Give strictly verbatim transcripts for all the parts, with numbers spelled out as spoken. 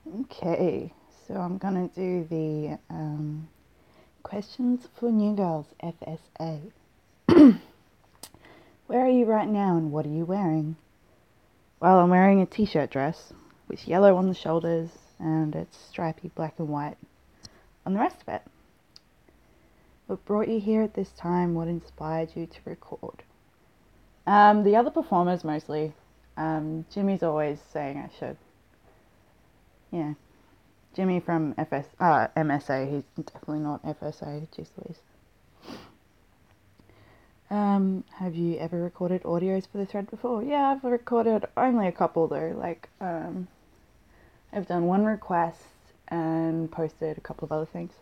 Okay, so I'm gonna do the um, questions for new girls, F S A. Where are you right now and what are you wearing? Well, I'm wearing a t-shirt dress with yellow on the shoulders and it's stripy black and white on the rest of it. What brought you here at this time? What inspired you to record? Um, the other performers mostly. Um, Jimmy's always saying I should. Yeah. Jimmy from F S, uh, M S A, he's definitely not F S A, jeez Louise. Um, have you ever recorded audios for the thread before? Yeah, I've recorded only a couple though, like, um, I've done one request and posted a couple of other things.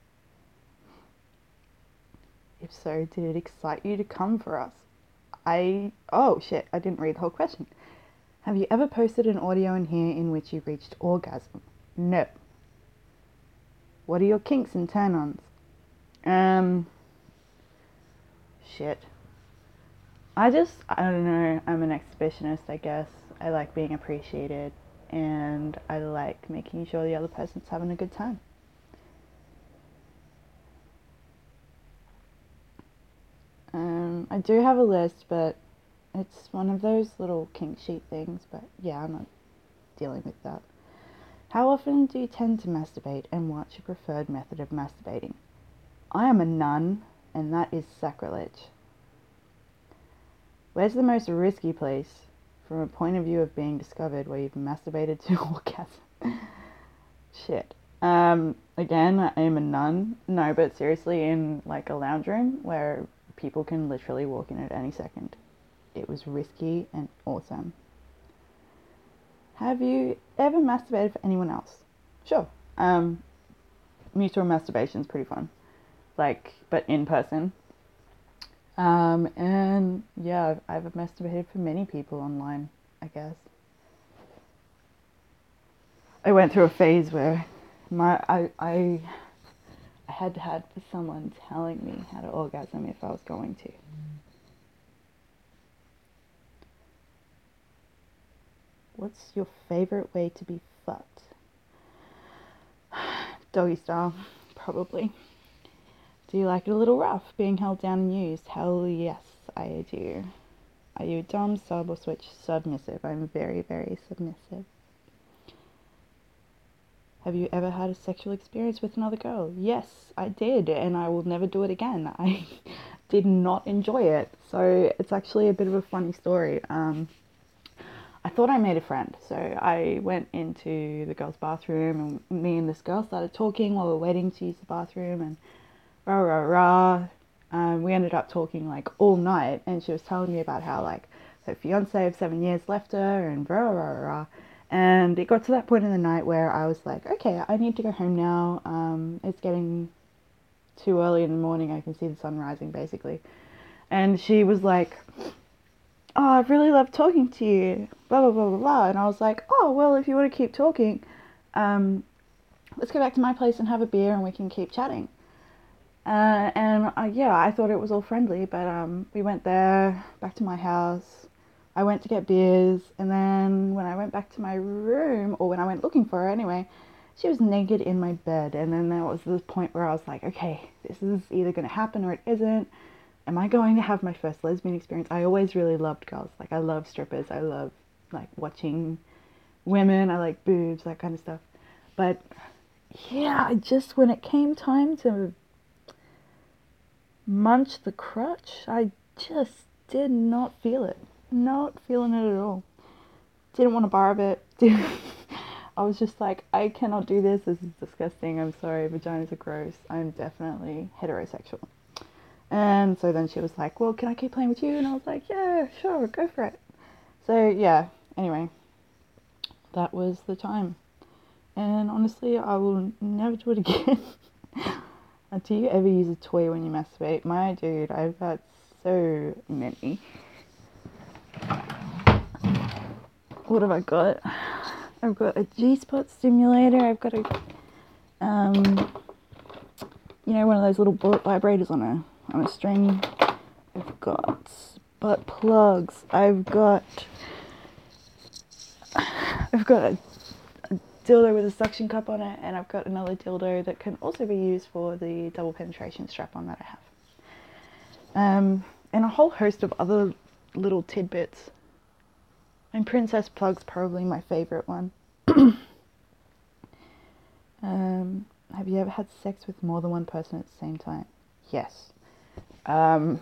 If so, did it excite you to come for us? I, oh shit, I didn't read the whole question. Have you ever posted an audio in here in which you reached orgasm? No. What are your kinks and turn-ons? Um, shit. I just, I don't know, I'm an exhibitionist, I guess. I like being appreciated and I like making sure the other person's having a good time. Um, I do have a list, but it's one of those little kink sheet things, but yeah, I'm not dealing with that. How often do you tend to masturbate and what's your preferred method of masturbating? I am a nun and that is sacrilege. Where's the most risky place from a point of view of being discovered where you've masturbated to orgasm? Shit. Um, again, I am a nun. No, but seriously, in like a lounge room where people can literally walk in at any second. It was risky and awesome. Have you ever masturbated for anyone else? Sure. Um, mutual masturbation is pretty fun. Like, but in person. Um, and yeah, I've, I've masturbated for many people online, I guess. I went through a phase where my I I, I had had someone telling me how to orgasm if I was going to. What's your favorite way to be fucked? Doggy style, probably. Do you like it a little rough, being held down and used? Hell yes, I do. Are you a dom, sub, or switch? Submissive. I'm very, very submissive. Have you ever had a sexual experience with another girl? Yes, I did, and I will never do it again. I did not enjoy it, so it's actually a bit of a funny story. Um, I thought I made a friend, so I went into the girl's bathroom, and me and this girl started talking while we were waiting to use the bathroom, and rah rah rah. Um, we ended up talking like all night, and she was telling me about how like her fiance of seven years left her, and rah rah rah. And it got to that point in the night where I was like, okay, I need to go home now. Um, it's getting too early in the morning. I can see the sun rising, basically. And she was like, oh, I really love talking to you, blah, blah, blah, blah, blah. And I was like, oh, well, if you want to keep talking, um, let's go back to my place and have a beer and we can keep chatting. Uh, and uh, yeah, I thought it was all friendly, but um, we went there, back to my house. I went to get beers, and then when I went back to my room, or when I went looking for her anyway, she was naked in my bed. And then there was this point where I was like, okay, this is either going to happen or it isn't. Am I going to have my first lesbian experience? I always really loved girls. Like, I love strippers. I love, like, watching women. I like boobs, that kind of stuff. But, yeah, just when it came time to munch the crutch, I just did not feel it. Not feeling it at all. Didn't want to borrow it. I was just like, I cannot do this. This is disgusting. I'm sorry. Vaginas are gross. I'm definitely heterosexual. And so then she was like, well, can I keep playing with you? And I was like, yeah, sure, go for it. So yeah, anyway, that was the time. And honestly, I will never do it again. Do you ever use a toy when you masturbate? My dude, I've got so many. What have I got? I've got a G-spot stimulator. I've got a, um, you know, one of those little bullet vibrators on a on a string. I've got butt plugs. I've got, I've got a, a dildo with a suction cup on it, and I've got another dildo that can also be used for the double penetration strap-on that I have. Um, and a whole host of other little tidbits. And Princess Plug's probably my favourite one. um, have you ever had sex with more than one person at the same time? Yes. Um,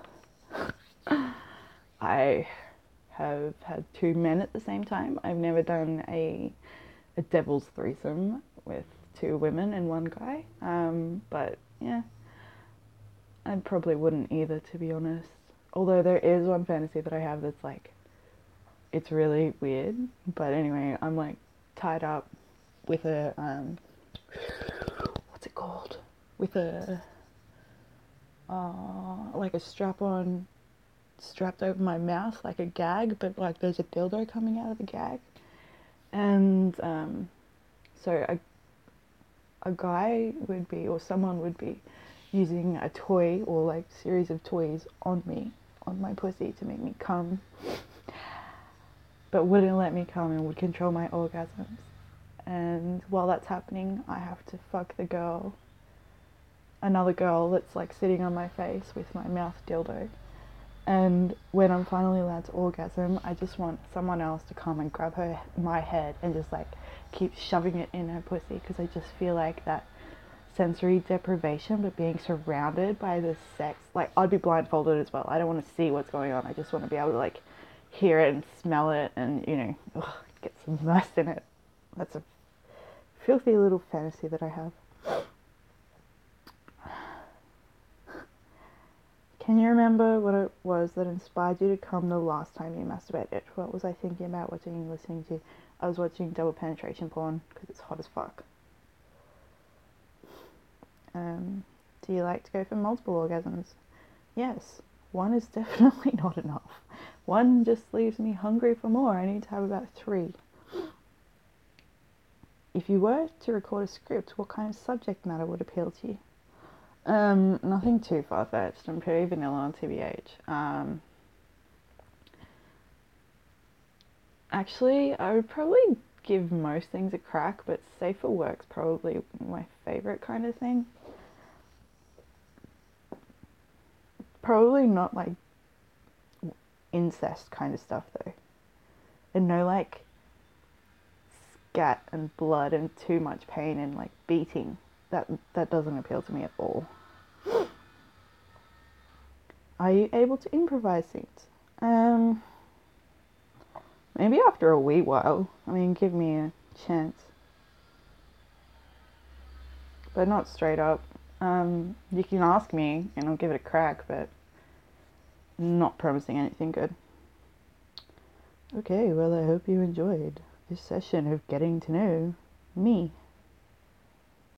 I have had two men at the same time. I've never done a a devil's threesome with two women and one guy. Um, but yeah, I probably wouldn't either, to be honest. Although there is one fantasy that I have that's like, it's really weird. But anyway, I'm like tied up with a, um, what's it called? With a, uh, like a strap on, strapped over my mouth, like a gag, but like there's a dildo coming out of the gag. And um, so a, a guy would be, or someone would be, using a toy or like series of toys on me, on my pussy to make me come, but wouldn't let me come and would control my orgasms. And while that's happening, I have to fuck the girl, another girl that's like sitting on my face with my mouth dildo. And when I'm finally allowed to orgasm, I just want someone else to come and grab her, my head, and just like keep shoving it in her pussy, because I just feel like that sensory deprivation, but being surrounded by this sex, like I'd be blindfolded as well. I don't want to see what's going on. I just want to be able to like hear it and smell it, and you know, ugh, get immersed in it. That's a filthy little fantasy that I have. Can you remember what it was that inspired you to come the last time you masturbated? What was I thinking about watching and listening to? I was watching double penetration porn because it's hot as fuck. Um, do you like to go for multiple orgasms? Yes. One is definitely not enough. One just leaves me hungry for more. I need to have about three. If you were to record a script, what kind of subject matter would appeal to you? Um, nothing too far-fetched. I'm pretty vanilla on T B H. Um, actually, I would probably give most things a crack, but Safe for Work's probably my favourite kind of thing. Probably not like incest kind of stuff though. And no like scat and blood and too much pain and like beating. That that doesn't appeal to me at all. Are you able to improvise scenes? Um, maybe after a wee while. I mean, give me a chance. But not straight up. Um, you can ask me and I'll give it a crack, but not promising anything good. Okay, well I hope you enjoyed this session of getting to know me.